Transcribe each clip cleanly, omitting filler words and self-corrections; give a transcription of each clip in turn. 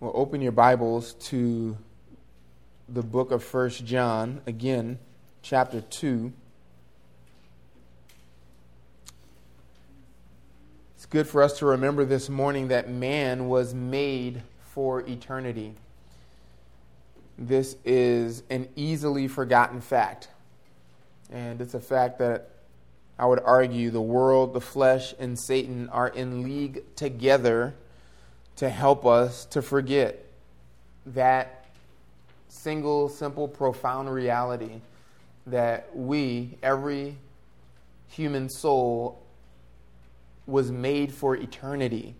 Well, open your Bibles to the book of 1 John, again, chapter 2. It's good for us to remember this morning that man was made for eternity. This is an easily forgotten fact. And it's a fact that I would argue the world, the flesh, and Satan are in league together to help us to forget that single, simple, profound reality that we, every human soul, was made for eternity.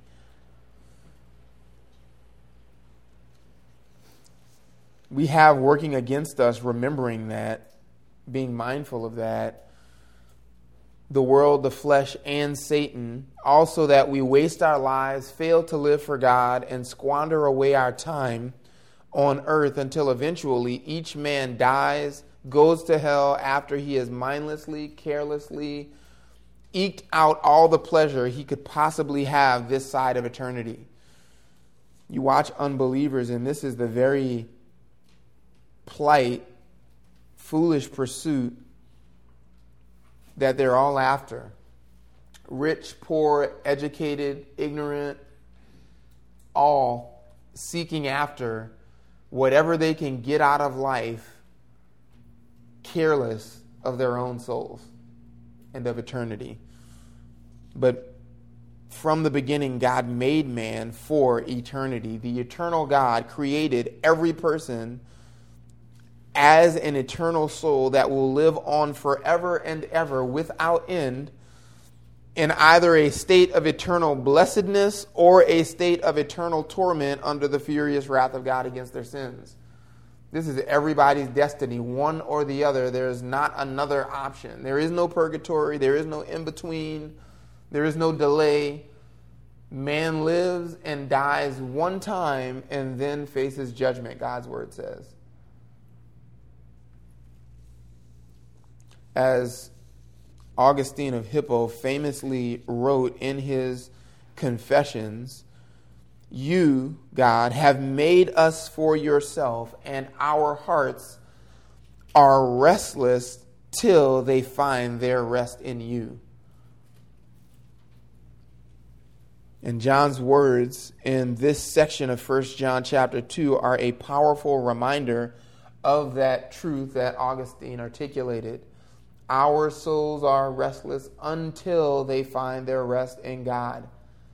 We have working against us, remembering that, being mindful of that, the world, the flesh, and Satan, also that we waste our lives, fail to live for God, and squander away our time on earth until eventually each man dies, goes to hell after he has mindlessly, carelessly eked out all the pleasure he could possibly have this side of eternity. You watch unbelievers, and this is the very plight, foolish pursuit that they're all after. Rich, poor, educated, ignorant, all seeking after whatever they can get out of life, careless of their own souls and of eternity. But from the beginning, God made man for eternity. The eternal God created every person as an eternal soul that will live on forever and ever without end in either a state of eternal blessedness or a state of eternal torment under the furious wrath of God against their sins. This is everybody's destiny, one or the other. There is not another option. There is no purgatory. There is no in-between. There is no delay. Man lives and dies one time and then faces judgment, God's word says. As Augustine of Hippo famously wrote in his Confessions, "You, God, have made us for yourself, and our hearts are restless till they find their rest in you." And John's words in this section of 1 John chapter 2 are a powerful reminder of that truth that Augustine articulated. Our souls are restless until they find their rest in God.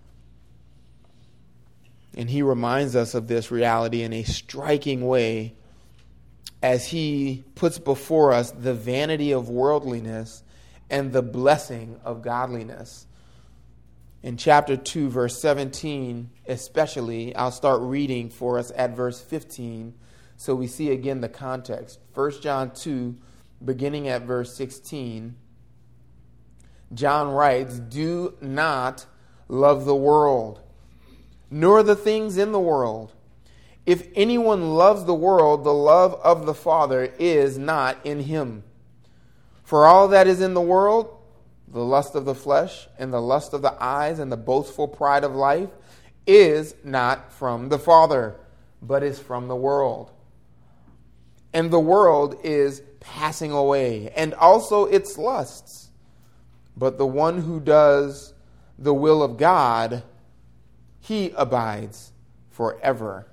And he reminds us of this reality in a striking way as he puts before us the vanity of worldliness and the blessing of godliness. In chapter 2, verse 17 especially, I'll start reading for us at verse 15 so we see again the context. 1 John 2, beginning at verse 16, John writes, "Do not love the world, nor the things in the world. If anyone loves the world, the love of the Father is not in him. For all that is in the world, the lust of the flesh and the lust of the eyes and the boastful pride of life, is not from the Father, but is from the world. And the world is passing away, and also its lusts. But the one who does the will of God, he abides forever."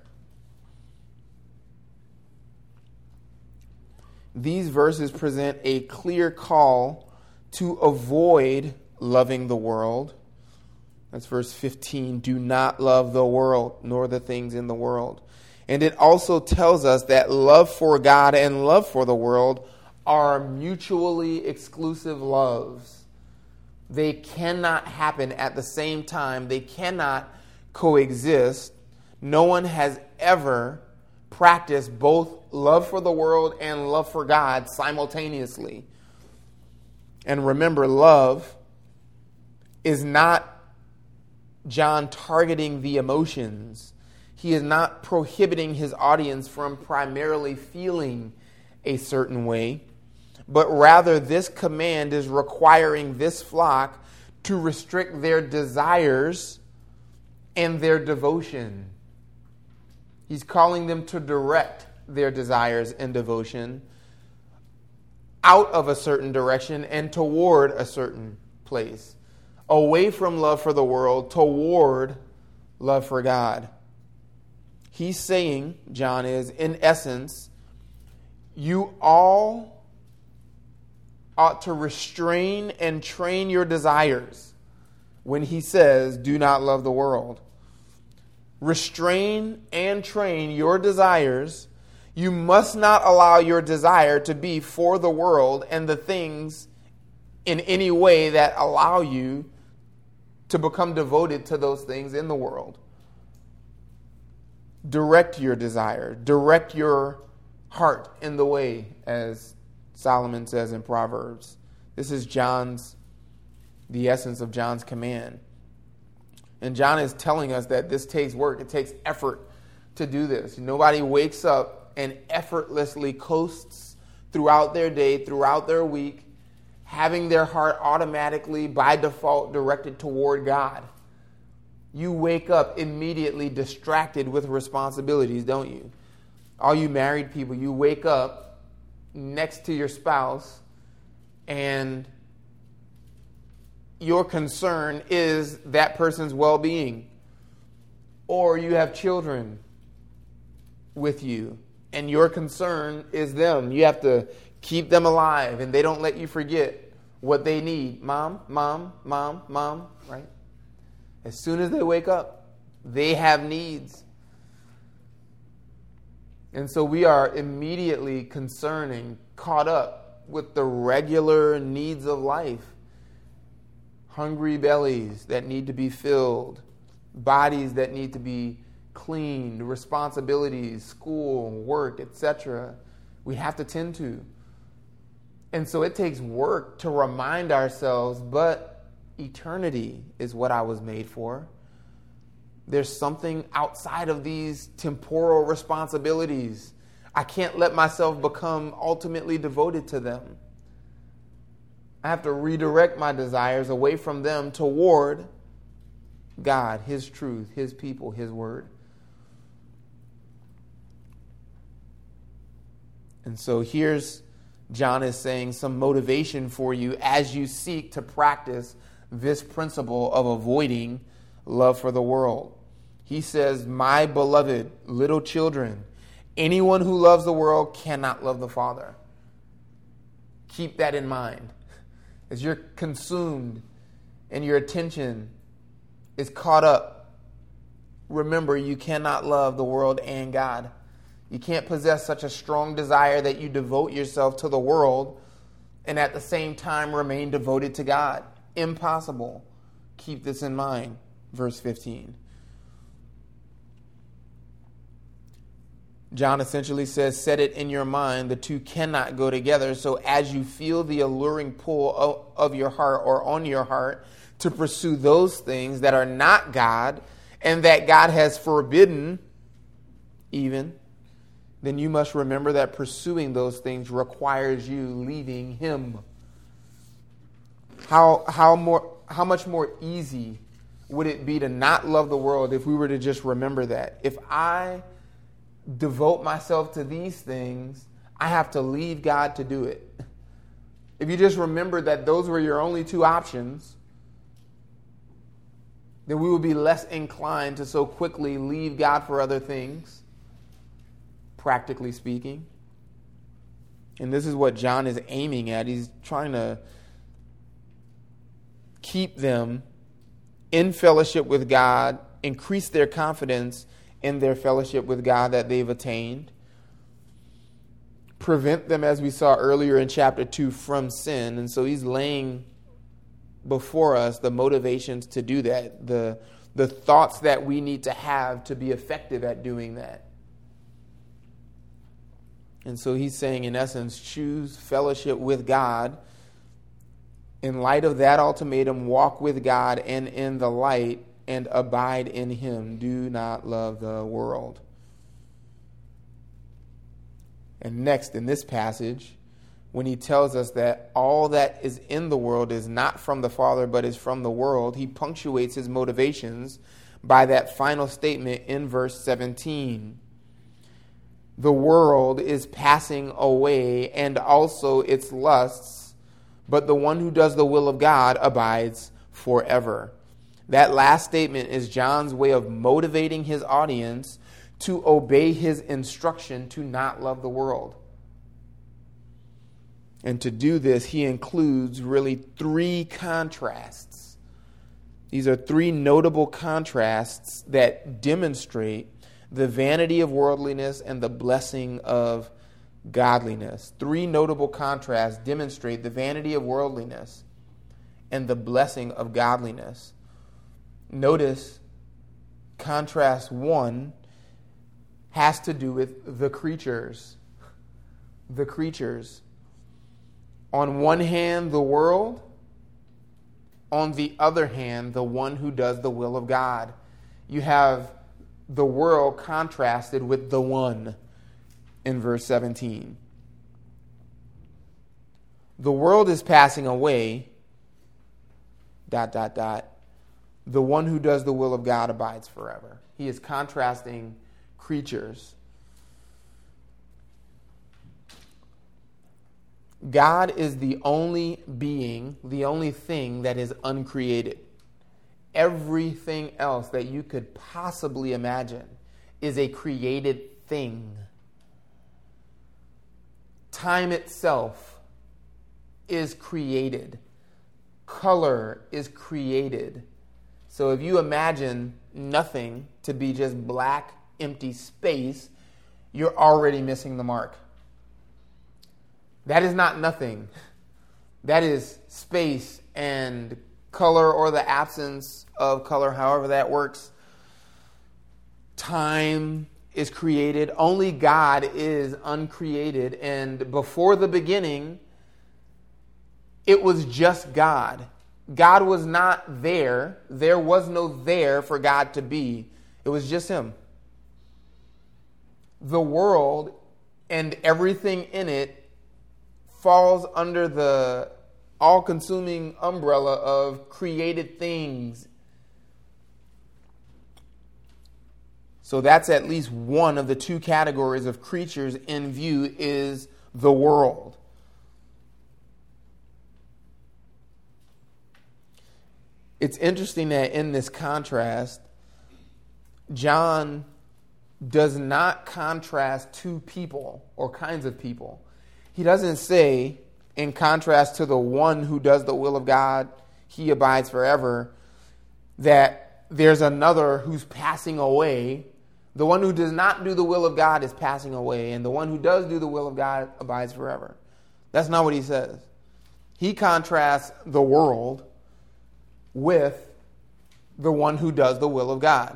These verses present a clear call to avoid loving the world. That's verse 15. "Do not love the world, nor the things in the world." And it also tells us that love for God and love for the world are mutually exclusive loves. They cannot happen at the same time. They cannot coexist. No one has ever practiced both love for the world and love for God simultaneously. And remember, love is not John targeting the emotions. He is not prohibiting his audience from primarily feeling a certain way, but rather this command is requiring this flock to restrict their desires and their devotion. He's calling them to direct their desires and devotion out of a certain direction and toward a certain place. Away from love for the world, toward love for God. He's saying, John is, in essence, you all ought to restrain and train your desires when he says, do not love the world. Restrain and train your desires. You must not allow your desire to be for the world and the things in any way that allow you to become devoted to those things in the world. Direct your desire. Direct your heart in the way, as Solomon says in Proverbs. This is the essence of John's command. And John is telling us that this takes work. It takes effort to do this. Nobody wakes up and effortlessly coasts throughout their day, throughout their week, having their heart automatically, by default, directed toward God. You wake up immediately distracted with responsibilities, don't you? All you married people, you wake up next to your spouse and your concern is that person's well-being. Or you have children with you and your concern is them. You have to keep them alive and they don't let you forget what they need. Mom, right? As soon as they wake up, they have needs. And so we are immediately caught up with the regular needs of life. Hungry bellies that need to be filled, bodies that need to be cleaned, responsibilities, school, work, etc. we have to tend to. And so it takes work to remind ourselves, but eternity is what I was made for. There's something outside of these temporal responsibilities. I can't let myself become ultimately devoted to them. I have to redirect my desires away from them toward God, His truth, His people, His word. And so here's John is saying some motivation for you as you seek to practice this principle of avoiding love for the world. He says, my beloved little children, anyone who loves the world cannot love the Father. Keep that in mind. As you're consumed and your attention is caught up, remember you cannot love the world and God. You can't possess such a strong desire that you devote yourself to the world and at the same time remain devoted to God. Impossible. Keep this in mind. Verse 15. John essentially says, set it in your mind, the two cannot go together. So as you feel the alluring pull of your heart or on your heart to pursue those things that are not God and that God has forbidden even, then you must remember that pursuing those things requires you leaving Him. How much more easy would it be to not love the world if we were to just remember that? If I devote myself to these things, I have to leave God to do it. If you just remember that those were your only two options, then we will be less inclined to so quickly leave God for other things, practically speaking. And this is what John is aiming at. He's trying to keep them in fellowship with God, increase their confidence in their fellowship with God that they've attained, prevent them, as we saw earlier in chapter 2, from sin. And so he's laying before us the motivations to do that, the thoughts that we need to have to be effective at doing that. And so he's saying, in essence, choose fellowship with God. In light of that ultimatum, walk with God and in the light and abide in Him. Do not love the world. And next in this passage, when he tells us that all that is in the world is not from the Father but is from the world, he punctuates his motivations by that final statement in verse 17. The world is passing away and also its lusts, but the one who does the will of God abides forever. That last statement is John's way of motivating his audience to obey his instruction to not love the world. And to do this, he includes really three contrasts. These are three notable contrasts that demonstrate the vanity of worldliness and the blessing of godliness. Three notable contrasts demonstrate the vanity of worldliness and the blessing of godliness. Notice contrast 1 has to do with the creatures. The creatures. On one hand, the world. On the other hand, the one who does the will of God. You have the world contrasted with the one in verse 17. The world is passing away, ... The one who does the will of God abides forever. He is contrasting creatures. God is the only being, the only thing that is uncreated. Everything else that you could possibly imagine is a created thing. Time itself is created. Color is created. So if you imagine nothing to be just black, empty space, you're already missing the mark. That is not nothing. That is space and color, or the absence of color, however that works. Time is created. Only God is uncreated. And before the beginning, it was just God. God was not there. There was no there for God to be. It was just him. The world and everything in it falls under the all-consuming umbrella of created things. So that's at least one of the two categories of creatures in view, is the world. It's interesting that in this contrast, John does not contrast two people or kinds of people. He doesn't say, in contrast to the one who does the will of God, he abides forever, that there's another who's passing away. The one who does not do the will of God is passing away, and the one who does do the will of God abides forever. That's not what he says. He contrasts the world with the one who does the will of God.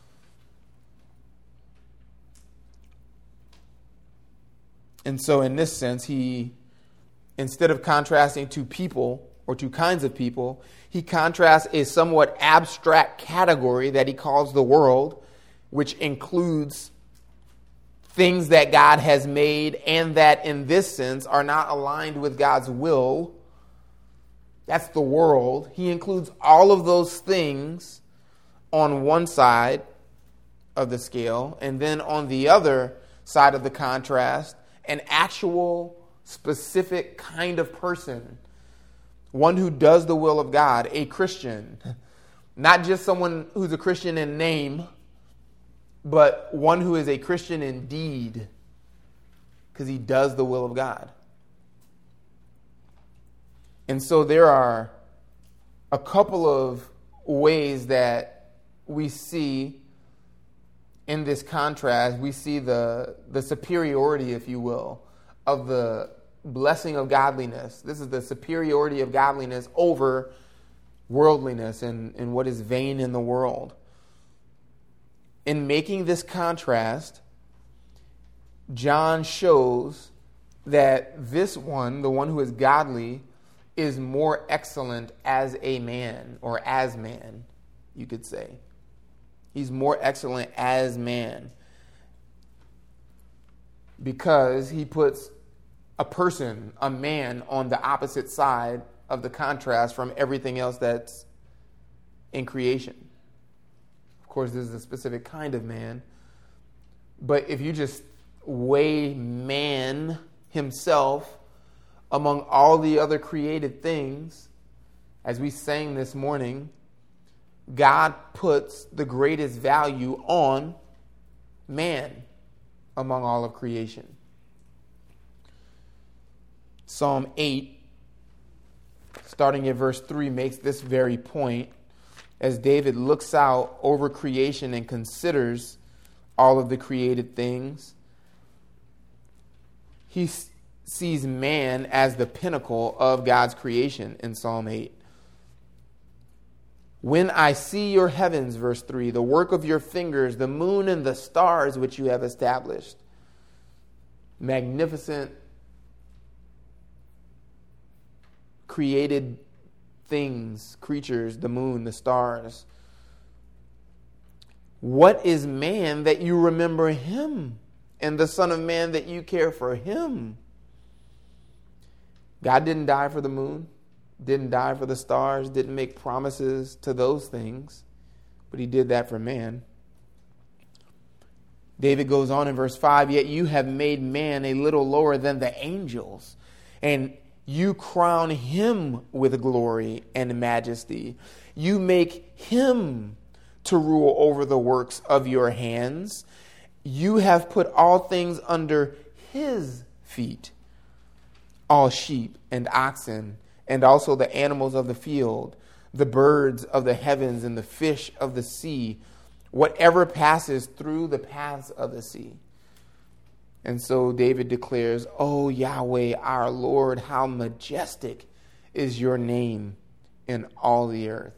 And so in this sense, he, instead of contrasting two people or two kinds of people, he contrasts a somewhat abstract category that he calls the world, which includes things that God has made and that in this sense are not aligned with God's will. That's the world. He includes all of those things on one side of the scale, and then on the other side of the contrast, an actual, specific kind of person, one who does the will of God, a Christian. Not just someone who's a Christian in name, but one who is a Christian in deed, because he does the will of God. And so there are a couple of ways that we see in this contrast, we see the superiority, if you will, of the blessing of godliness. This is the superiority of godliness over worldliness and what is vain in the world. In making this contrast, John shows that this one, the one who is godly, is more excellent as a man, or as man, you could say. He's more excellent as man because he puts a person, a man, on the opposite side of the contrast from everything else that's in creation. Of course, this is a specific kind of man, but if you just weigh man himself among all the other created things, as we sang this morning, God puts the greatest value on man among all of creation. Psalm 8, starting at verse 3, makes this very point as David looks out over creation and considers all of the created things. He sees man as the pinnacle of God's creation in Psalm 8. When I see your heavens, verse 3, the work of your fingers, the moon and the stars which you have established. Magnificent created things, creatures, the moon, the stars. What is man that you remember him, and the Son of Man that you care for him? God didn't die for the moon, didn't die for the stars, didn't make promises to those things, but he did that for man. David goes on in verse 5, yet you have made man a little lower than the angels, and you crown him with glory and majesty. You make him to rule over the works of your hands. You have put all things under his feet, all sheep and oxen, and also the animals of the field, the birds of the heavens and the fish of the sea, whatever passes through the paths of the sea. And so David declares, O Yahweh, our Lord, how majestic is your name in all the earth.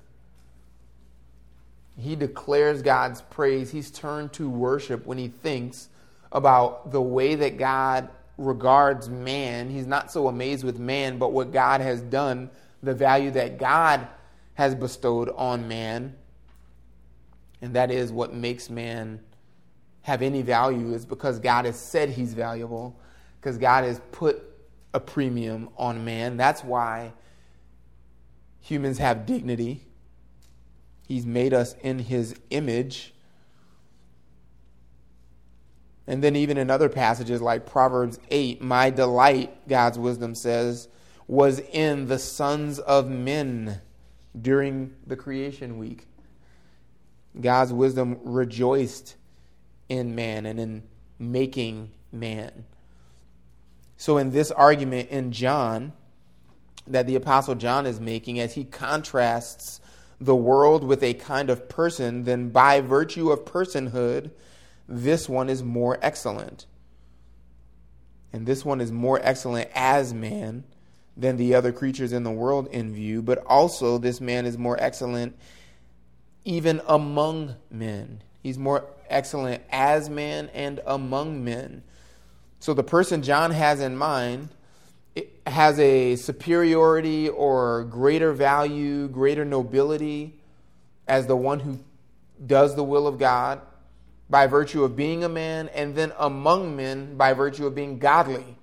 He declares God's praise. He's turned to worship when he thinks about the way that God regards man. He's not so amazed with man, but what God has done, the value that God has bestowed on man. And that is what makes man have any value, is because God has said he's valuable, because God has put a premium on man. That's why humans have dignity. He's made us in his image. And then even in other passages like Proverbs 8, my delight, God's wisdom says, was in the sons of men during the creation week. God's wisdom rejoiced in man and in making man. So in this argument in John that the Apostle John is making, as he contrasts the world with a kind of person, then by virtue of personhood, this one is more excellent. And this one is more excellent as man than the other creatures in the world in view, but also this man is more excellent even among men. He's more excellent as man and among men. So the person John has in mind has a superiority or greater value, greater nobility as the one who does the will of God by virtue of being a man, and then among men by virtue of being godly.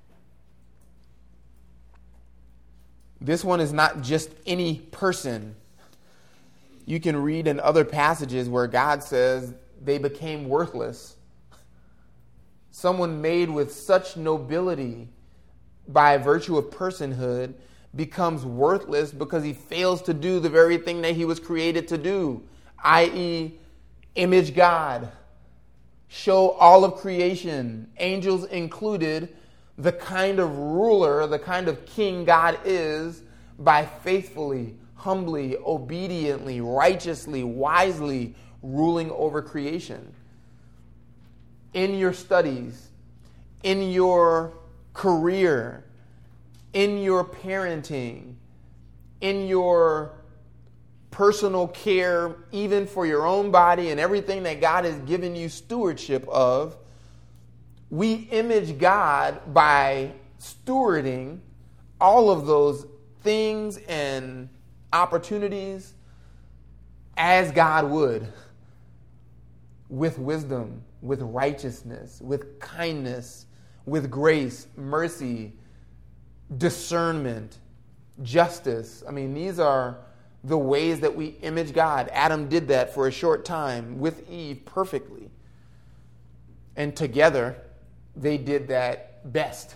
This one is not just any person. You can read in other passages where God says they became worthless. Someone made with such nobility by virtue of personhood becomes worthless because he fails to do the very thing that he was created to do, i.e., image God, show all of creation, angels included, the kind of ruler, the kind of king God is by faithfully, humbly, obediently, righteously, wisely ruling over creation. In your studies, in your career, in your parenting, in your personal care, even for your own body and everything that God has given you stewardship of, we image God by stewarding all of those things and opportunities as God would, with wisdom, with righteousness, with kindness, with grace, mercy, discernment, justice. I mean, these are the ways that we image God. Adam did that for a short time with Eve perfectly. And together, they did that best.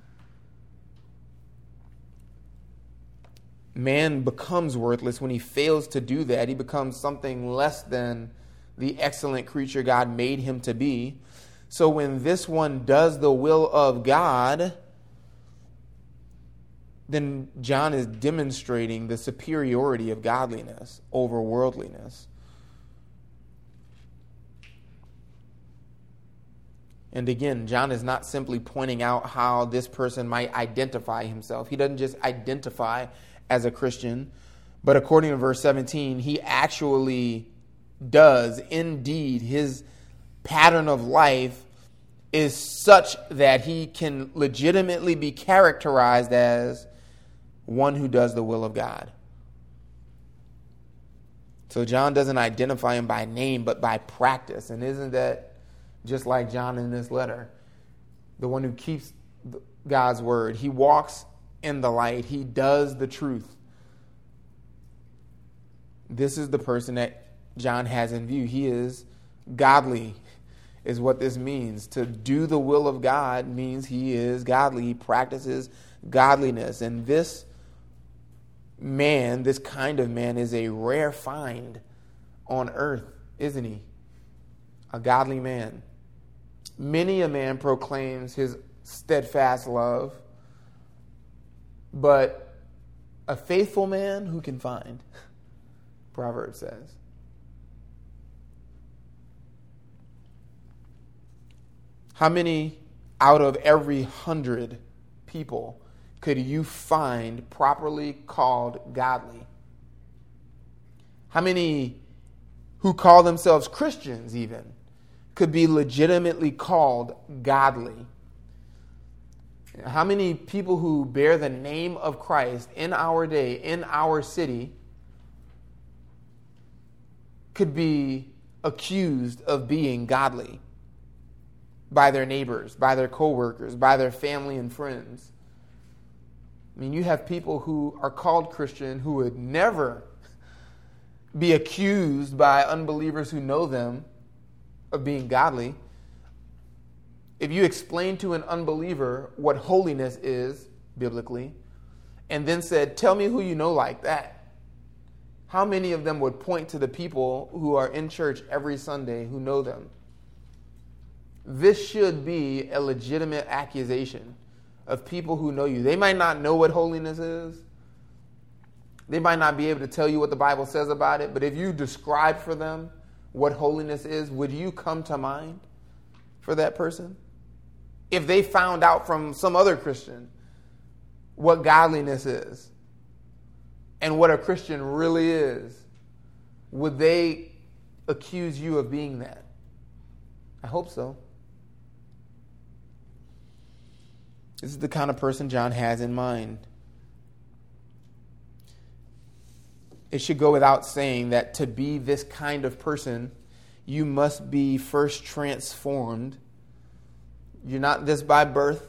Man becomes worthless when he fails to do that. He becomes something less than the excellent creature God made him to be. So when this one does the will of God, then John is demonstrating the superiority of godliness over worldliness. And again, John is not simply pointing out how this person might identify himself. He doesn't just identify as a Christian, but according to verse 17, he actually does. Indeed, his pattern of life is such that he can legitimately be characterized as one who does the will of God. So John doesn't identify him by name, but by practice. And isn't that just like John in this letter? The one who keeps God's word. He walks in the light. He does the truth. This is the person that John has in view. He is godly, is what this means. To do the will of God means he is godly. He practices godliness. And this man, this kind of man, is a rare find on earth, isn't he? A godly man. Many a man proclaims his steadfast love, but a faithful man who can find, Proverbs says. How many out of every 100 people could you find properly called godly? How many who call themselves Christians even could be legitimately called godly? How many people who bear the name of Christ in our day, in our city, could be accused of being godly by their neighbors, by their coworkers, by their family and friends? I mean, you have people who are called Christian who would never be accused by unbelievers who know them of being godly. If you explain to an unbeliever what holiness is biblically, and then said, tell me who you know like that, how many of them would point to the people who are in church every Sunday who know them? This should be a legitimate accusation of people who know you. They might not know what holiness is. They might not be able to tell you what the Bible says about it, but if you describe for them what holiness is, would you come to mind for that person? If they found out from some other Christian what godliness is and what a Christian really is, would they accuse you of being that? I hope so. This is the kind of person John has in mind. It should go without saying that to be this kind of person, you must be first transformed. You're not this by birth.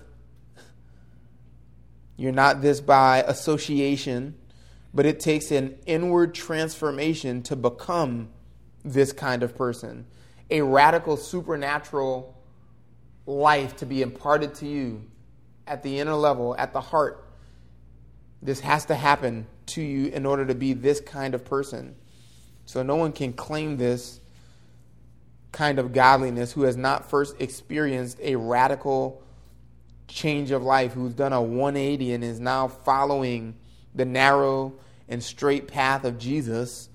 You're not this by association. But it takes an inward transformation to become this kind of person. A radical supernatural life to be imparted to you at the inner level, at the heart. This has to happen to you in order to be this kind of person. So no one can claim this kind of godliness who has not first experienced a radical change of life, who's done a 180 and is now following the narrow and straight path of Jesus.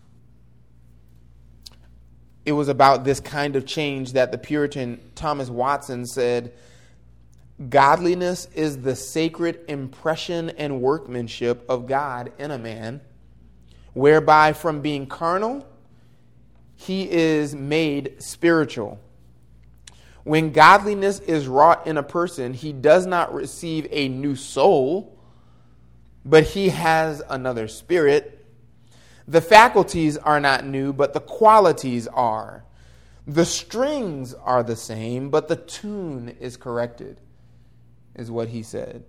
It was about this kind of change that the Puritan Thomas Watson said, godliness is the sacred impression and workmanship of God in a man, whereby from being carnal, he is made spiritual. When godliness is wrought in a person, he does not receive a new soul, but he has another spirit. The faculties are not new, but the qualities are. The strings are the same, but the tune is corrected, is what he said.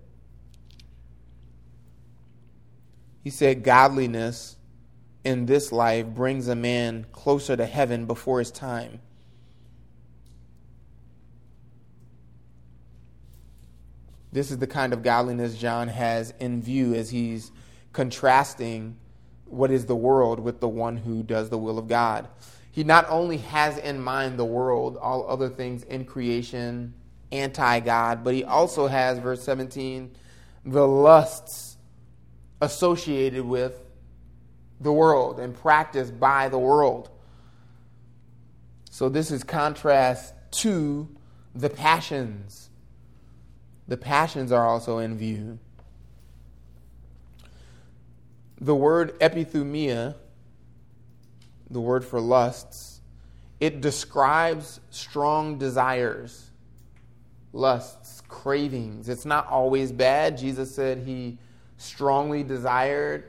He said godliness in this life brings a man closer to heaven before his time. This is the kind of godliness John has in view as he's contrasting what is the world with the one who does the will of God. He not only has in mind the world, all other things in creation, anti-God, but he also has, verse 17, the lusts associated with the world and practiced by the world. So this is contrast to the passions. The passions are also in view. The word epithumia, the word for lusts, it describes strong desires, lusts, cravings. It's not always bad. Jesus said he strongly desired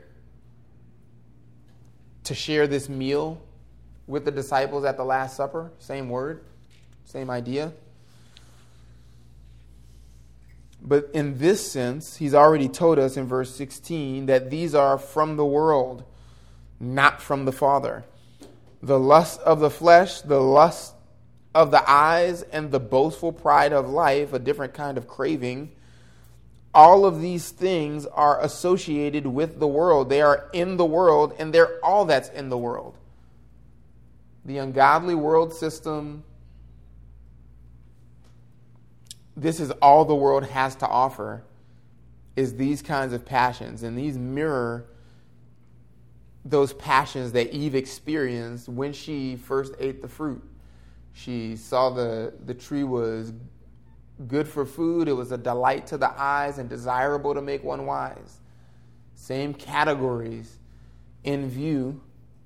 to share this meal with the disciples at the Last Supper. Same word, same idea. But in this sense, he's already told us in verse 16 that these are from the world, not from the Father. The lust of the flesh, the lust of the eyes, and the boastful pride of life, a different kind of craving, all of these things are associated with the world. They are in the world, and they're all that's in the world. The ungodly world system, this is all the world has to offer, is these kinds of passions. And these mirror those passions that Eve experienced when she first ate the fruit. She saw the tree was good for food. It was a delight to the eyes and desirable to make one wise. Same categories in view.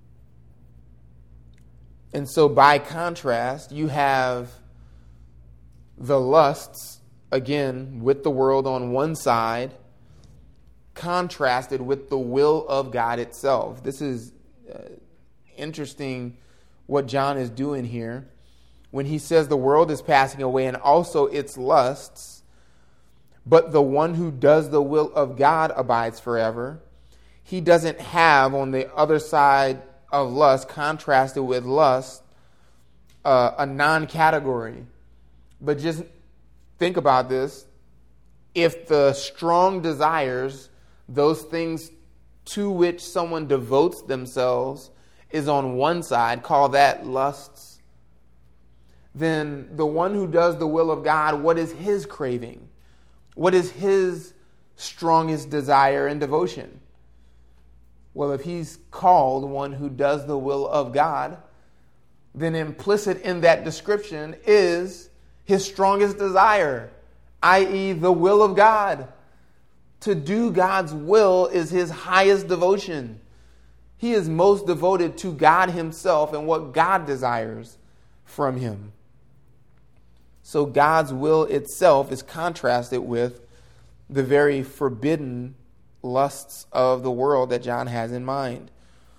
And so by contrast, you have the lusts, again, with the world on one side, contrasted with the will of God itself. This is interesting what John is doing here. When he says the world is passing away and also its lusts, but the one who does the will of God abides forever, he doesn't have on the other side of lust, contrasted with lust, a non-category. But just think about this. If the strong desires, those things to which someone devotes themselves, is on one side, call that lusts, then the one who does the will of God, what is his craving? What is his strongest desire and devotion? Well, if he's called one who does the will of God, then implicit in that description is his strongest desire, i.e. the will of God. To do God's will is his highest devotion. He is most devoted to God himself and what God desires from him. So God's will itself is contrasted with the very forbidden lusts of the world that John has in mind.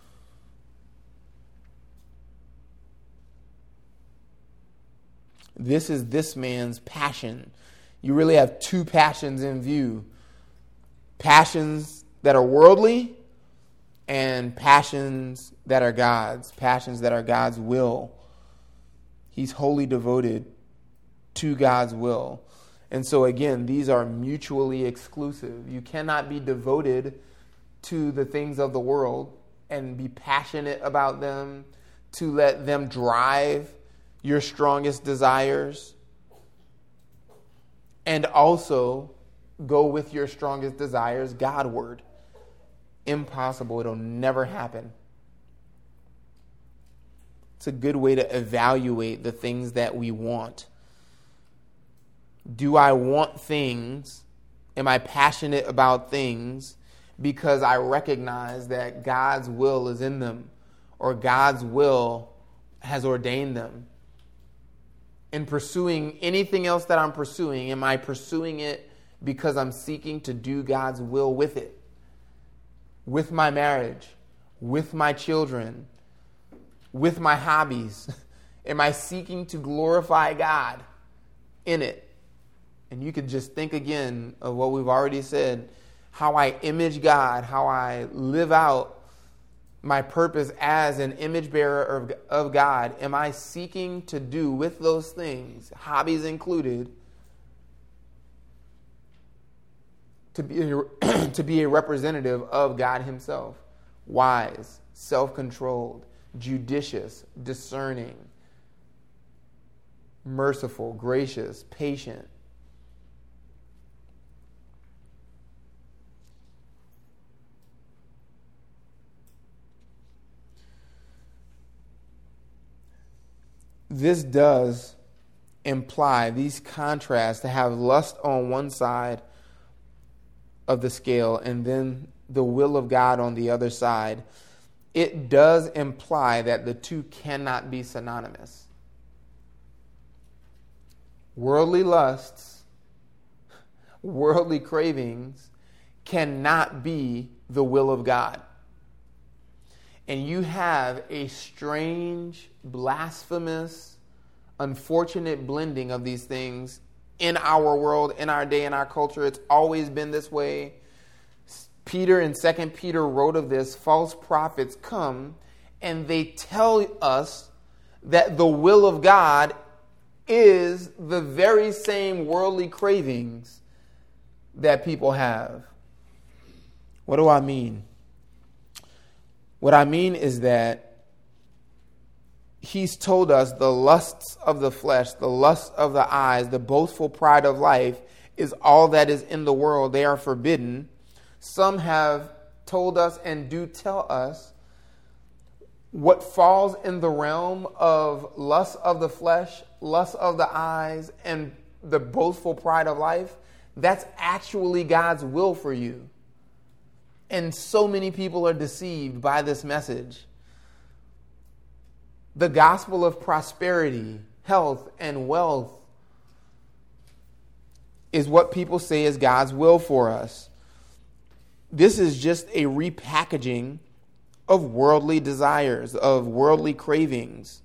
This is this man's passion. You really have two passions in view. Passions that are worldly and passions that are God's. Passions that are God's will. He's wholly devoted to God's will. And so again, these are mutually exclusive. You cannot be devoted to the things of the world and be passionate about them, to let them drive your strongest desires, and also go with your strongest desires Godward. Impossible. It'll never happen. It's a good way to evaluate the things that we want. Do I want things? Am I passionate about things because I recognize that God's will is in them, or God's will has ordained them? In pursuing anything else that I'm pursuing, am I pursuing it because I'm seeking to do God's will with it? With my marriage, with my children, with my hobbies? Am I seeking to glorify God in it? And you could just think again of what we've already said, how I image God, how I live out my purpose as an image bearer of God. Am I seeking to do with those things, hobbies included, to be to be a representative of God himself. Wise, self-controlled, judicious, discerning, merciful, gracious, patient. This does imply these contrasts to have lust on one side of the scale and then the will of God on the other side. It does imply that the two cannot be synonymous. Worldly lusts, worldly cravings cannot be the will of God. And you have a strange, blasphemous, unfortunate blending of these things in our world, in our day, in our culture. It's always been this way. Peter in 2 Peter wrote of this. False prophets come and they tell us that the will of God is the very same worldly cravings that people have. What do I mean? What I mean is that he's told us the lusts of the flesh, the lusts of the eyes, the boastful pride of life is all that is in the world. They are forbidden. Some have told us and do tell us what falls in the realm of lust of the flesh, lust of the eyes, and the boastful pride of life. That's actually God's will for you. And so many people are deceived by this message. The gospel of prosperity, health, and wealth is what people say is God's will for us. This is just a repackaging of worldly desires, of worldly cravings.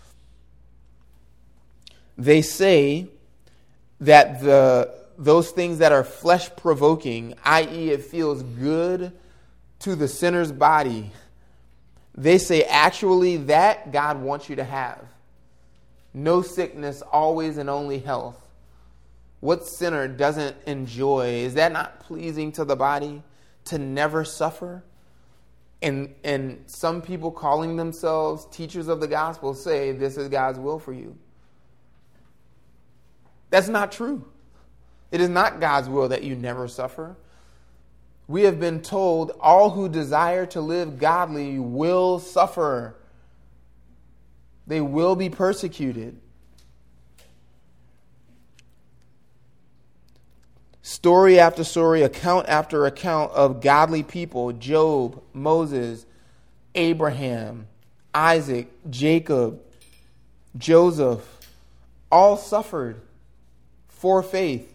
They say that those things that are flesh-provoking, i.e. it feels good to the sinner's body, they say actually that God wants you to have. No sickness, always and only health. What sinner doesn't enjoy? Is that not pleasing to the body? To never suffer? And some people calling themselves teachers of the gospel say this is God's will for you. That's not true. It is not God's will that you never suffer. We have been told all who desire to live godly will suffer. They will be persecuted. Story after story, account after account of godly people, Job, Moses, Abraham, Isaac, Jacob, Joseph, all suffered for faith.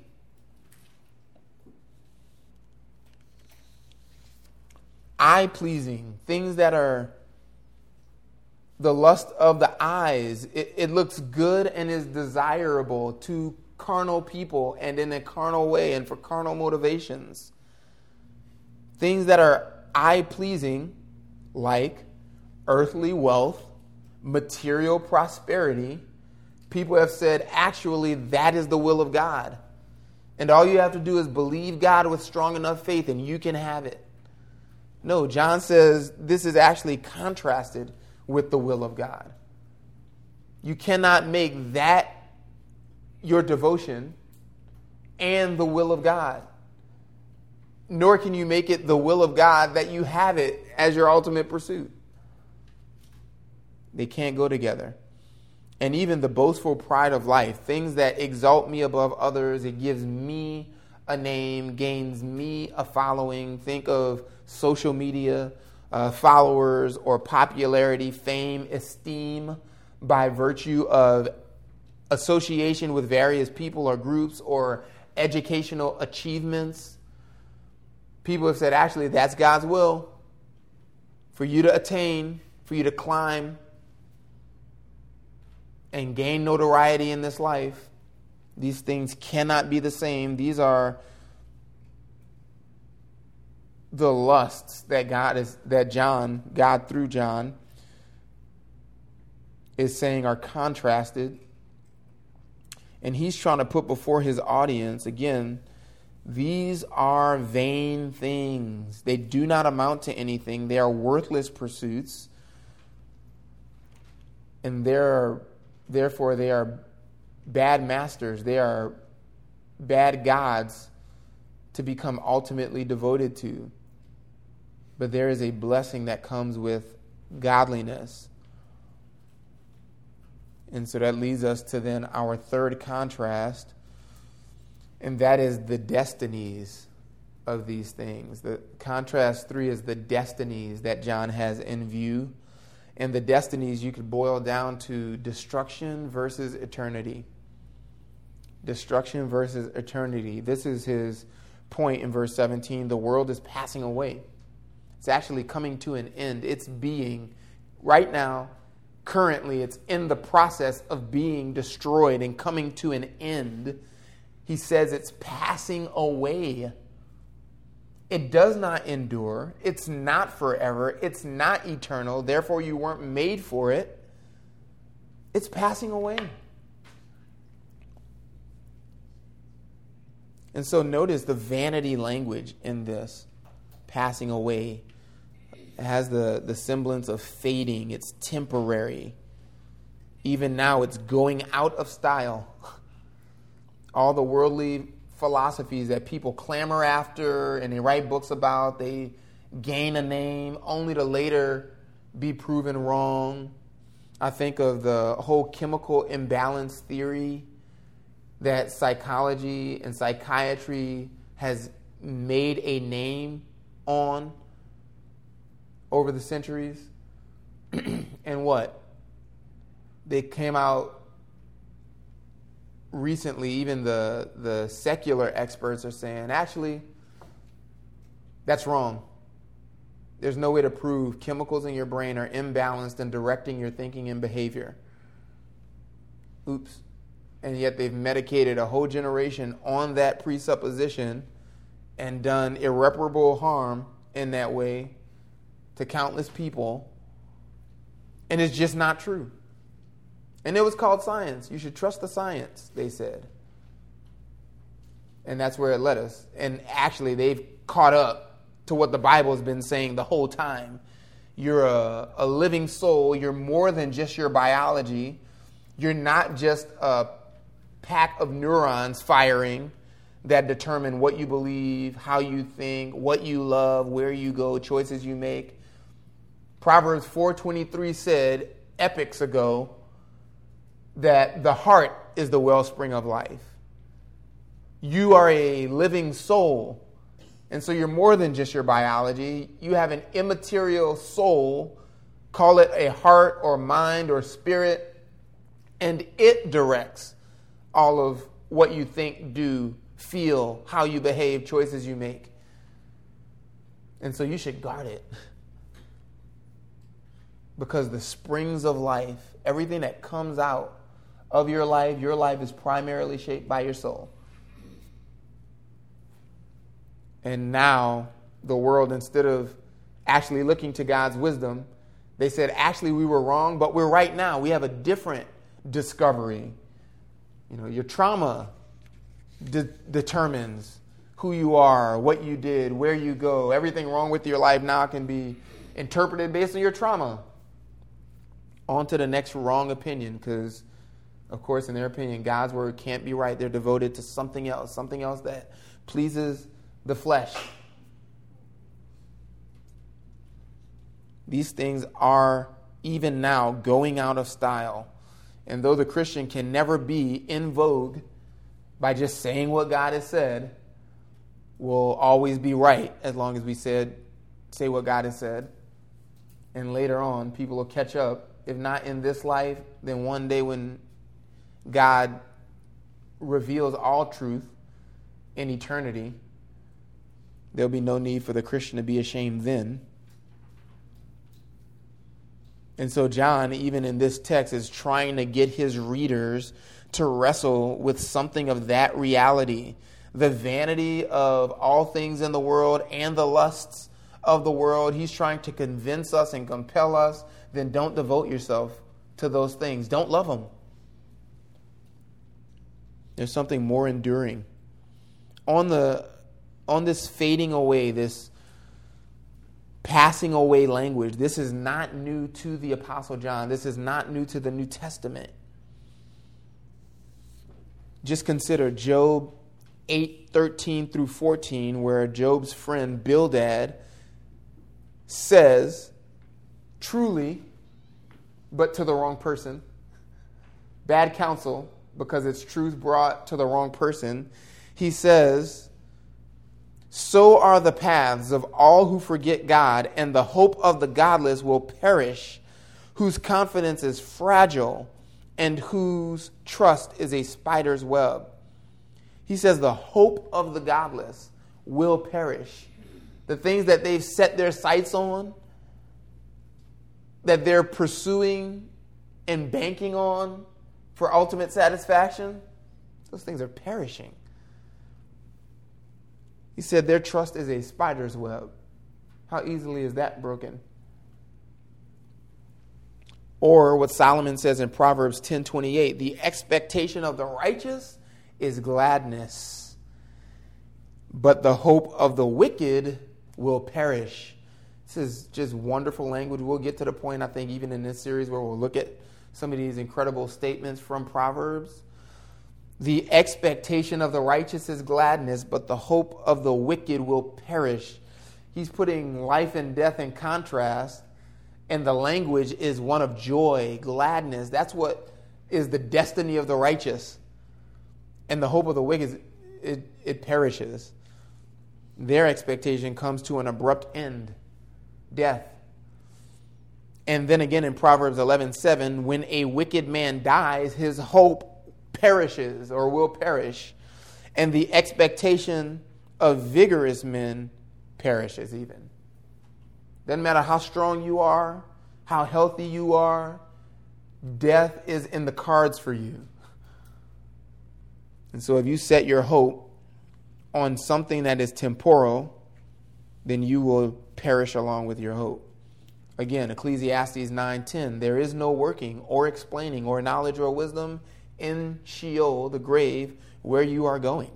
Eye-pleasing, things that are the lust of the eyes. It looks good and is desirable to carnal people and in a carnal way and for carnal motivations. Things that are eye-pleasing, like earthly wealth, material prosperity. People have said, actually, that is the will of God. And all you have to do is believe God with strong enough faith and you can have it. No, John says this is actually contrasted with the will of God. You cannot make that your devotion and the will of God. Nor can you make it the will of God that you have it as your ultimate pursuit. They can't go together. And even the boastful pride of life, things that exalt me above others, it gives me a name, gains me a following. Think of social media, followers, or popularity, fame, esteem by virtue of association with various people or groups or educational achievements. People have said, actually, that's God's will for you to attain, for you to climb and gain notoriety in this life. These things cannot be the same. These are the lusts that God through John is saying are contrasted. And he's trying to put before his audience, again, These are vain things. They do not amount to anything. They are worthless pursuits. And therefore they are bad masters. They are bad gods to become ultimately devoted to. But there is a blessing that comes with godliness. And so that leads us to then our third contrast, and that is the destinies of these things. The contrast 3 is the destinies that John has in view. And the destinies you could boil down to destruction versus eternity. Destruction versus eternity. This is his point in verse 17. The world is passing away. It's actually coming to an end. It's being, right now, currently, it's in the process of being destroyed and coming to an end. He says it's passing away. It does not endure. It's not forever. It's not eternal. Therefore, you weren't made for it. It's passing away. And so notice the vanity language in this. Passing away. It has the semblance of fading. It's temporary. Even now, it's going out of style. All the worldly philosophies that people clamor after and they write books about, they gain a name only to later be proven wrong. I think of the whole chemical imbalance theory that psychology and psychiatry has made a name on over the centuries. And what? They came out recently, even the secular experts are saying, actually, that's wrong. There's no way to prove chemicals in your brain are imbalanced and directing your thinking and behavior. Oops. And yet they've medicated a whole generation on that presupposition and done irreparable harm in that way to countless people. And it's just not true. And it was called science. You should trust the science, they said. And that's where it led us. And actually, they've caught up to what the Bible has been saying the whole time. You're a living soul. You're more than just your biology. You're not just a pack of neurons firing that determine what you believe, how you think, what you love, where you go, choices you make. Proverbs 4:23 said epochs ago that the heart is the wellspring of life. You are a living soul. And so you're more than just your biology. You have an immaterial soul, call it a heart or mind or spirit, and it directs all of what you think, do, feel, how you behave, choices you make. And so you should guard it. Because the springs of life, everything that comes out of your life is primarily shaped by your soul. And now the world, instead of actually looking to God's wisdom, they said, actually, we were wrong, but we're right now. We have a different discovery. You know, your trauma determines who you are, what you did, where you go. Everything wrong with your life now can be interpreted based on your trauma. On to the next wrong opinion, because, of course, in their opinion, God's word can't be right. They're devoted to something else that pleases the flesh. These things are, even now, going out of style. And though the Christian can never be in vogue by just saying what God has said, we'll always be right as long as we say what God has said. And later on, people will catch up. If not in this life, then one day when God reveals all truth in eternity, there'll be no need for the Christian to be ashamed then. And so John, even in this text, is trying to get his readers to wrestle with something of that reality. The vanity of all things in the world and the lusts of the world. He's trying to convince us and compel us. Then don't devote yourself to those things. Don't love them. There's something more enduring. On the this fading away, this passing away language, this is not new to the Apostle John. This is not new to the New Testament. Just consider Job 8:13 through 14, where Job's friend Bildad says, truly, but to the wrong person. Bad counsel, because it's truth brought to the wrong person. He says, so are the paths of all who forget God, and the hope of the godless will perish, whose confidence is fragile and whose trust is a spider's web. He says the hope of the godless will perish. The things that they've set their sights on, that they're pursuing and banking on for ultimate satisfaction, those things are perishing. He said their trust is a spider's web. How easily is that broken? Or what Solomon says in Proverbs 10:28, the expectation of the righteous is gladness, but the hope of the wicked will perish. This is just wonderful language. We'll get to the point, I think, even in this series where we'll look at some of these incredible statements from Proverbs. The expectation of the righteous is gladness, but the hope of the wicked will perish. He's putting life and death in contrast, and the language is one of joy, gladness. That's what is the destiny of the righteous. And the hope of the wicked, it perishes. Their expectation comes to an abrupt end, death. And then again in Proverbs 11:7, when a wicked man dies, his hope perishes or will perish, and the expectation of vigorous men perishes even. Doesn't matter how strong you are, how healthy you are, death is in the cards for you. And so if you set your hope on something that is temporal, then you will perish along with your hope. Again, Ecclesiastes 9:10, there is no working or explaining or knowledge or wisdom in Sheol, the grave, where you are going.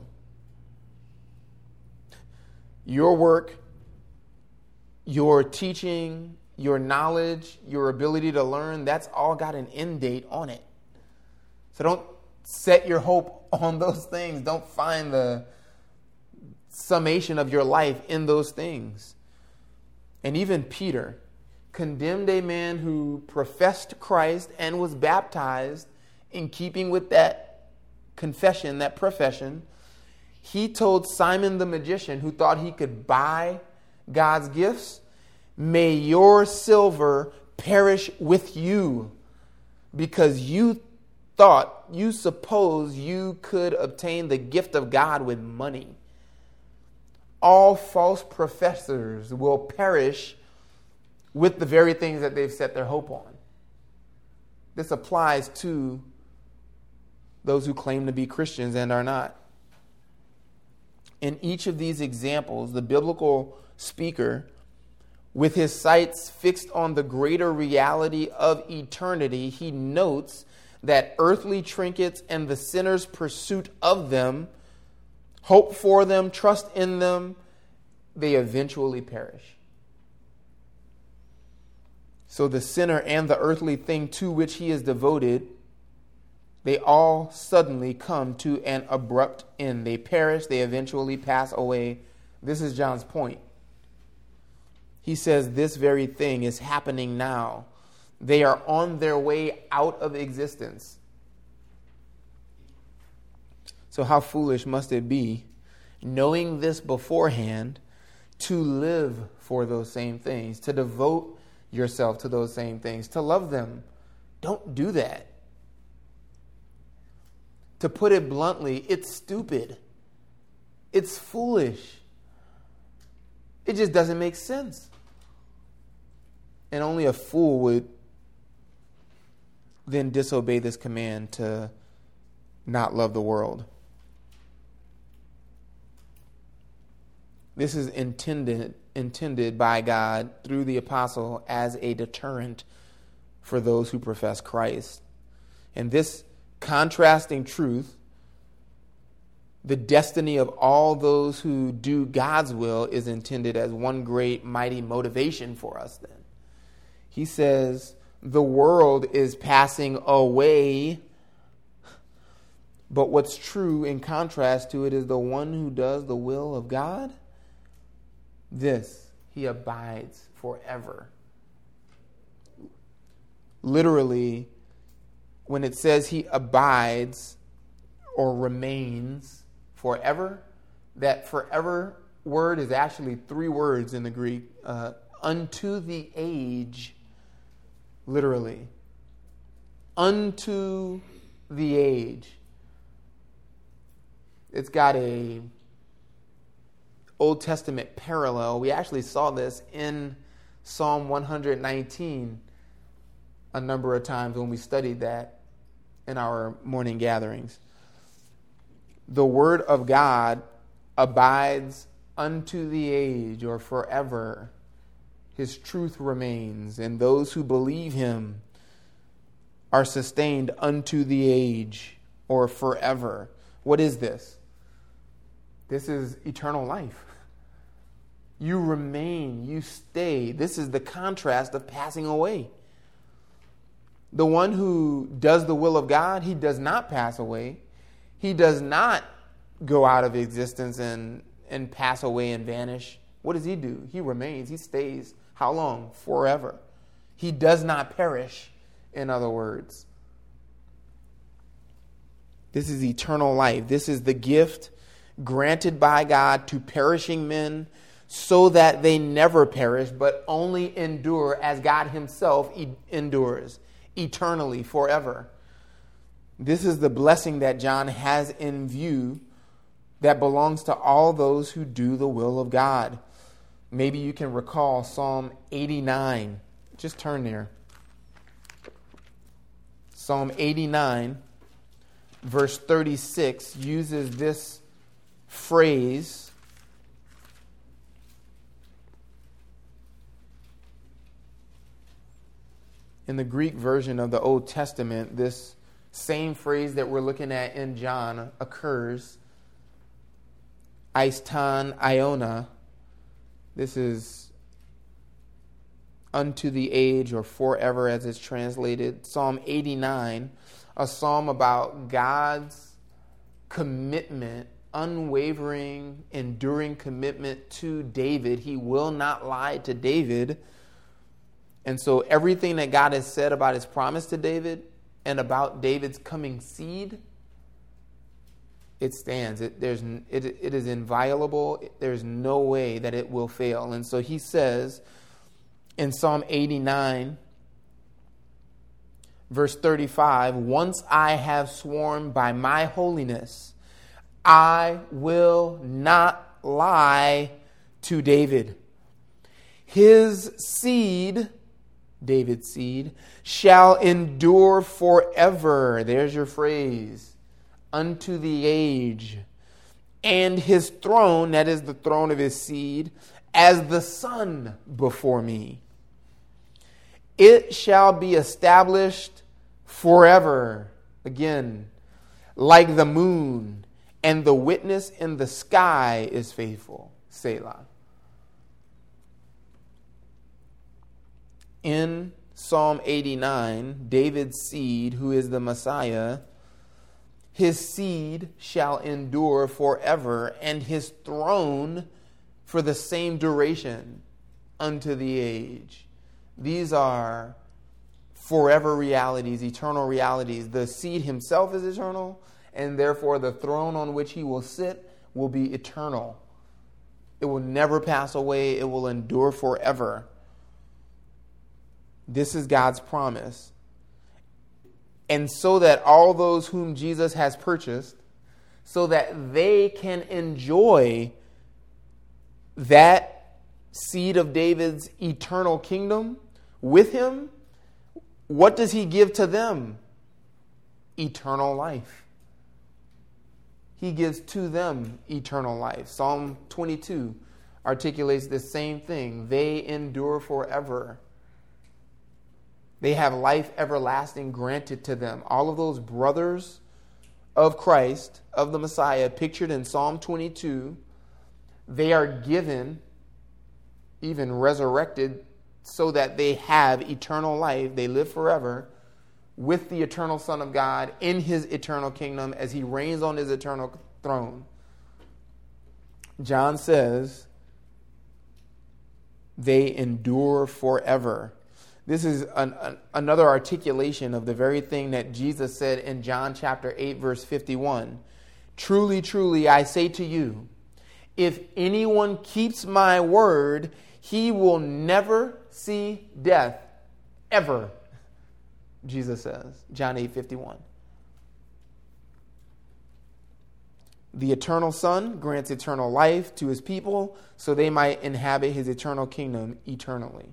Your work, your teaching, your knowledge, your ability to learn, that's all got an end date on it. So don't set your hope on those things. Don't find the summation of your life in those things. And even Peter condemned a man who professed Christ and was baptized in keeping with that confession, that profession. He told Simon the magician, who thought he could buy God's gifts, may your silver perish with you, because you suppose you could obtain the gift of God with money. All false professors will perish with the very things that they've set their hope on. This applies to those who claim to be Christians and are not. In each of these examples, the biblical speaker, with his sights fixed on the greater reality of eternity, he notes that earthly trinkets and the sinner's pursuit of them, hope for them, trust in them, they eventually perish. So the sinner and the earthly thing to which he is devoted, they all suddenly come to an abrupt end. They perish, they eventually pass away. This is John's point. He says this very thing is happening now. They are on their way out of existence. So how foolish must it be, knowing this beforehand, to live for those same things, to devote yourself to those same things, to love them. Don't do that. To put it bluntly, it's stupid. It's foolish. It just doesn't make sense. And only a fool would then disobey this command to not love the world. This is intended by God through the apostle as a deterrent for those who profess Christ. And this contrasting truth the destiny of all those who do God's will is intended as one great mighty motivation for us then. He says, the world is passing away, but what's true in contrast to it is the one who does the will of God, this, he abides forever. Literally, when it says he abides or remains forever, that forever word is actually 3 words in the Greek. Unto the age, literally. Unto the age. It's got a Old Testament parallel. We actually saw this in Psalm 119 a number of times when we studied that in our morning gatherings. The word of God abides unto the age or forever. His truth remains, and those who believe him are sustained unto the age or forever. What is this? This is eternal life. You remain, you stay. This is the contrast of passing away. The one who does the will of God, he does not pass away. He does not go out of existence and pass away and vanish. What does he do? He remains. He stays. How long? Forever. He does not perish, in other words. This is eternal life. This is the gift granted by God to perishing men so that they never perish, but only endure as God himself endures eternally, forever. This is the blessing that John has in view that belongs to all those who do the will of God. Maybe you can recall Psalm 89. Just turn there. Psalm 89, verse 36, uses this phrase. In the Greek version of the Old Testament, this same phrase that we're looking at in John occurs. Aistan Iona. This is unto the age or forever as it's translated. Psalm 89, a psalm about God's commitment, unwavering, enduring commitment to David. He will not lie to David. And so everything that God has said about his promise to David and about David's coming seed, it stands. It is inviolable. There's no way that it will fail. And so he says in Psalm 89, verse 35, once I have sworn by my holiness, I will not lie to David. His seed, David's seed, shall endure forever. There's your phrase. Unto the age. And his throne, that is the throne of his seed, as the sun before me. It shall be established forever. Again, like the moon, and the witness in the sky is faithful. Selah. In Psalm 89, David's seed, who is the Messiah, his seed shall endure forever, and his throne for the same duration unto the age. These are forever realities, eternal realities. The seed himself is eternal, and therefore the throne on which he will sit will be eternal. It will never pass away. It will endure forever. This is God's promise. And so that all those whom Jesus has purchased, so that they can enjoy that seed of David's eternal kingdom with him, what does he give to them? Eternal life. He gives to them eternal life. Psalm 22 articulates the same thing. They endure forever. They have life everlasting granted to them. All of those brothers of Christ, of the Messiah, pictured in Psalm 22, they are given, even resurrected, so that they have eternal life. They live forever with the eternal Son of God in his eternal kingdom as he reigns on his eternal throne. John says they endure forever. This is another articulation of the very thing that Jesus said in John chapter 8, verse 51. Truly, truly, I say to you, if anyone keeps my word, he will never see death, ever. Jesus says, John 8:51. The eternal Son grants eternal life to his people so they might inhabit his eternal kingdom eternally.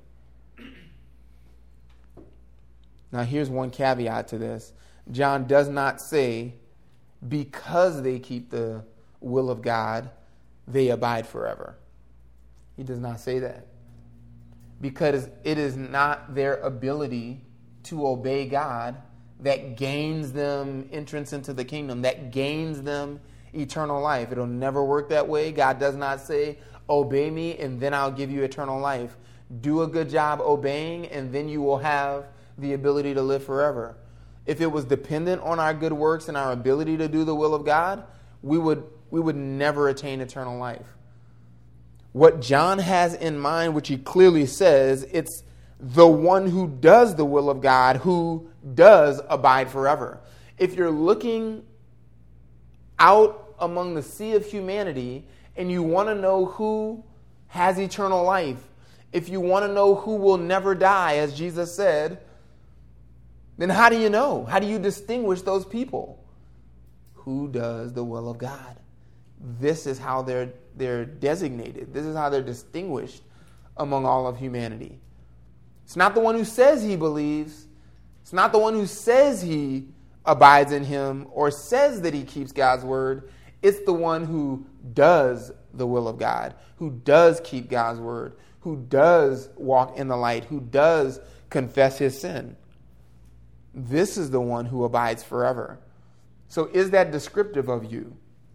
Now here's one caveat to this. John does not say because they keep the will of God, they abide forever. He does not say that. Because it is not their ability to obey God that gains them entrance into the kingdom, that gains them eternal life. It'll never work that way. God does not say, obey me and then I'll give you eternal life. Do a good job obeying and then you will have the ability to live forever. If it was dependent on our good works and our ability to do the will of God, we would never attain eternal life. What John has in mind, which he clearly says, it's the one who does the will of God, who does abide forever. If you're looking out among the sea of humanity and you want to know who has eternal life, if you want to know who will never die, as Jesus said, then how do you know? How do you distinguish those people? Who does the will of God? This is how they're designated. This is how they're distinguished among all of humanity. It's not the one who says he believes. It's not the one who says he abides in him or says that he keeps God's word. It's the one who does the will of God, who does keep God's word, who does walk in the light, who does confess his sin. This is the one who abides forever. So is that descriptive of you?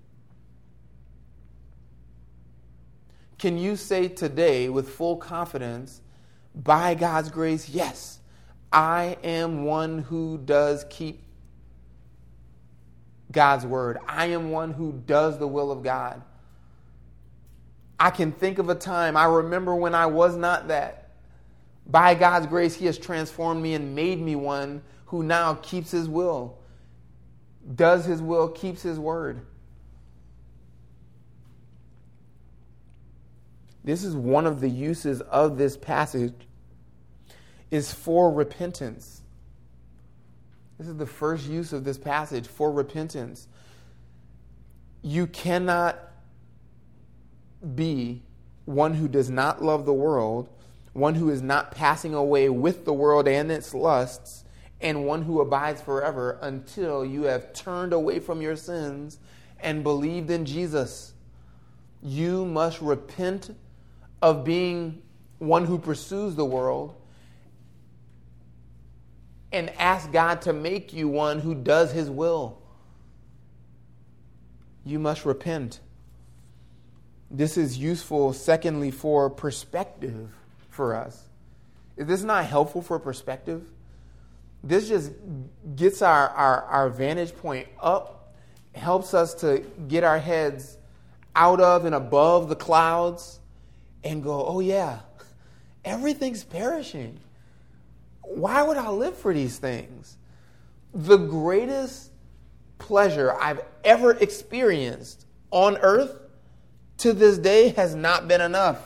Can you say today with full confidence, by God's grace, yes, I am one who does keep God's word. I am one who does the will of God. I can think of a time, I remember when I was not that. By God's grace, he has transformed me and made me one who now keeps his will, does his will, keeps his word. This is one of the uses of this passage, is for repentance. This is the first use of this passage, for repentance. You cannot be one who does not love the world, one who is not passing away with the world and its lusts, and one who abides forever until you have turned away from your sins and believed in Jesus. You must repent of being one who pursues the world and ask God to make you one who does his will. You must repent. This is useful, secondly, for perspective for us. Is this not helpful for perspective? This just gets our vantage point up, helps us to get our heads out of and above the clouds and go, oh yeah, everything's perishing. Why would I live for these things? The greatest pleasure I've ever experienced on earth to this day has not been enough.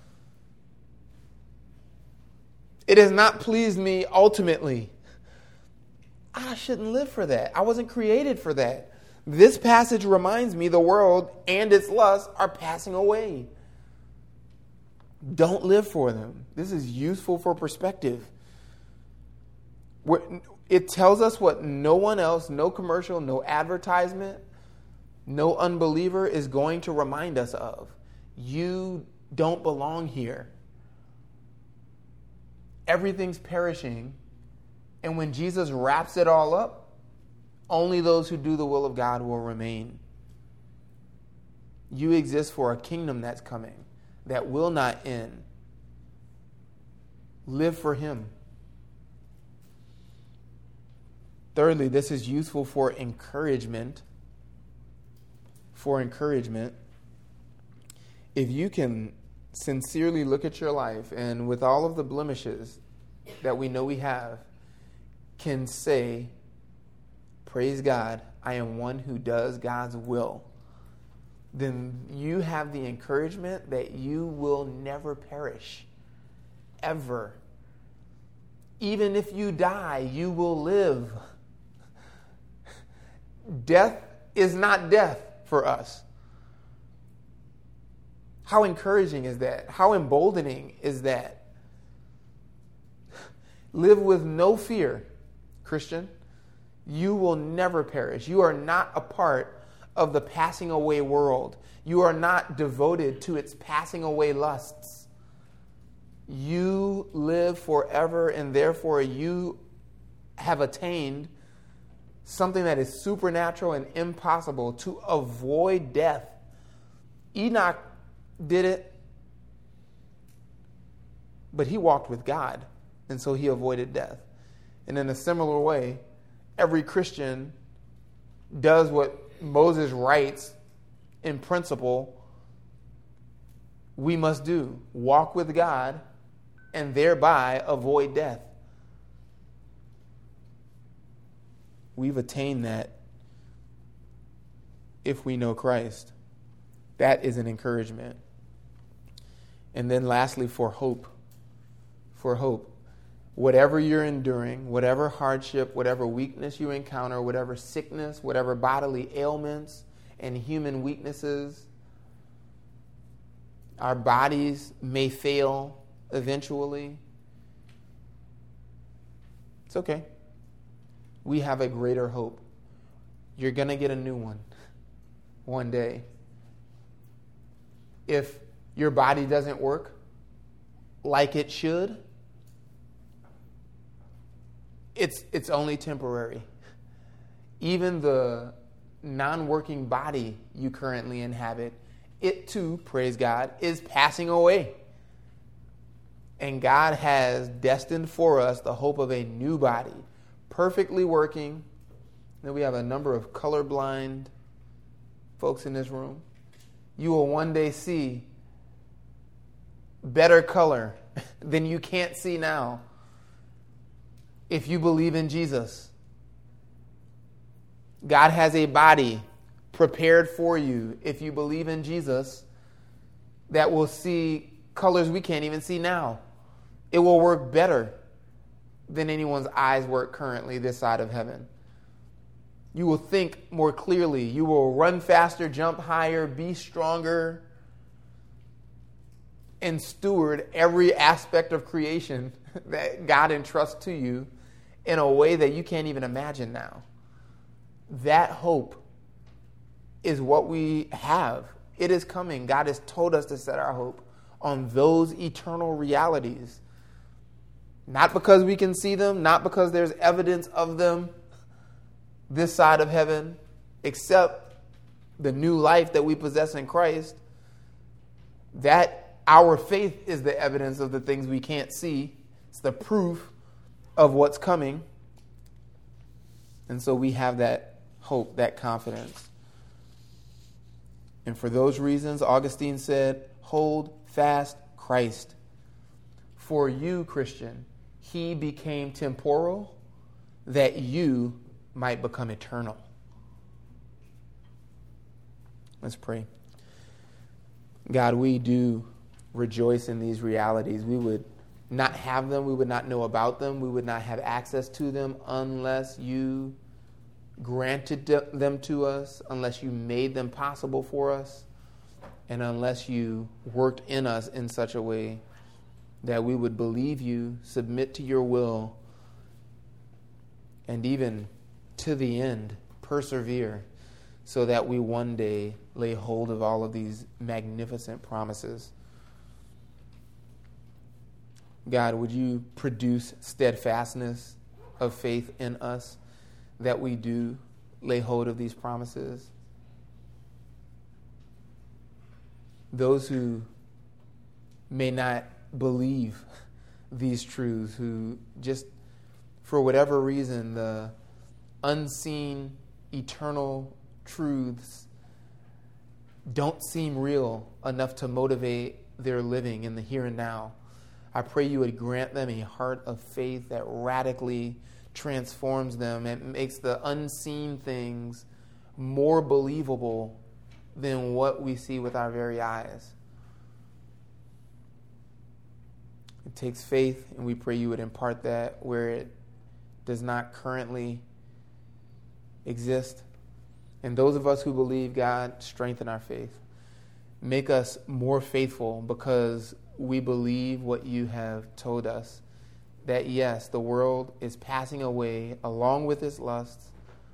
It has not pleased me ultimately. I shouldn't live for that. I wasn't created for that. This passage reminds me the world and its lusts are passing away. Don't live for them. This is useful for perspective. It tells us what no one else, no commercial, no advertisement, no unbeliever is going to remind us of. You don't belong here. Everything's perishing. And when Jesus wraps it all up Only those who do the will of God will remain. You exist for a kingdom that's coming, that will not end. Live for Him. Thirdly, this is useful for encouragement. For encouragement. If you can sincerely look at your life and with all of the blemishes that we know we have, can say, praise God, I am one who does God's will, then you have the encouragement that you will never perish, ever. Even if you die, you will live. Death is not death for us. How encouraging is that? How emboldening is that? Live with no fear, Christian. You will never perish. You are not a part of the passing away world. You are not devoted to its passing away lusts. You live forever, and therefore you have attained something that is supernatural and impossible, to avoid death. Enoch did it, but he walked with God, and so he avoided death. And in a similar way, every Christian does what Moses writes in principle we must do: walk with God and thereby avoid death. We've attained that if we know Christ. That is an encouragement. And then lastly, for hope. For hope. Whatever you're enduring, whatever hardship, whatever weakness you encounter, whatever sickness, whatever bodily ailments and human weaknesses, our bodies may fail eventually. It's okay. We have a greater hope. You're going to get a new one day. If your body doesn't work like it should, it's only temporary. Even the non-working body you currently inhabit, it too, praise God, is passing away. And God has destined for us the hope of a new body, perfectly working. Then we have a number of colorblind folks in this room. You will one day see better color than you can't see now if you believe in Jesus. God has a body prepared for you if you believe in Jesus that will see colors we can't even see now. It will work better than anyone's eyes work currently this side of heaven. You will think more clearly. You will run faster, jump higher, be stronger, and steward every aspect of creation that God entrusts to you in a way that you can't even imagine now. That hope is what we have. It is coming. God has told us to set our hope on those eternal realities. Not because we can see them, not because there's evidence of them this side of heaven, except the new life that we possess in Christ. That our faith is the evidence of the things we can't see. It's the proof of what's coming. And so we have that hope, that confidence. And for those reasons, Augustine said, hold fast Christ. For you, Christian, he became temporal that you might become eternal. Let's pray. God, we do rejoice in these realities. We would not have them. We would not know about them. We would not have access to them unless you granted them to us, unless you made them possible for us, and unless you worked in us in such a way that we would believe you, submit to your will, and even to the end, persevere, so that we one day lay hold of all of these magnificent promises. God, would you produce steadfastness of faith in us, that we do lay hold of these promises. Those who may not believe these truths, who just for whatever reason, the unseen, eternal truths don't seem real enough to motivate their living in the here and now. I pray you would grant them a heart of faith that radically transforms them and makes the unseen things more believable than what we see with our very eyes. It takes faith, and we pray you would impart that where it does not currently exist. And those of us who believe, God, strengthen our faith. Make us more faithful because we believe what you have told us. That yes, the world is passing away along with its lusts,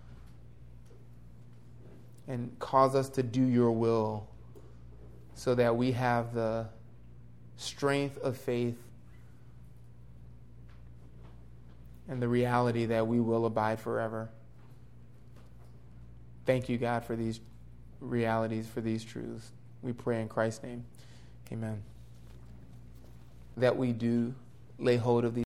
and cause us to do your will so that we have the strength of faith and the reality that we will abide forever. Thank you, God, for these realities, for these truths. We pray in Christ's name. Amen. That we do lay hold of these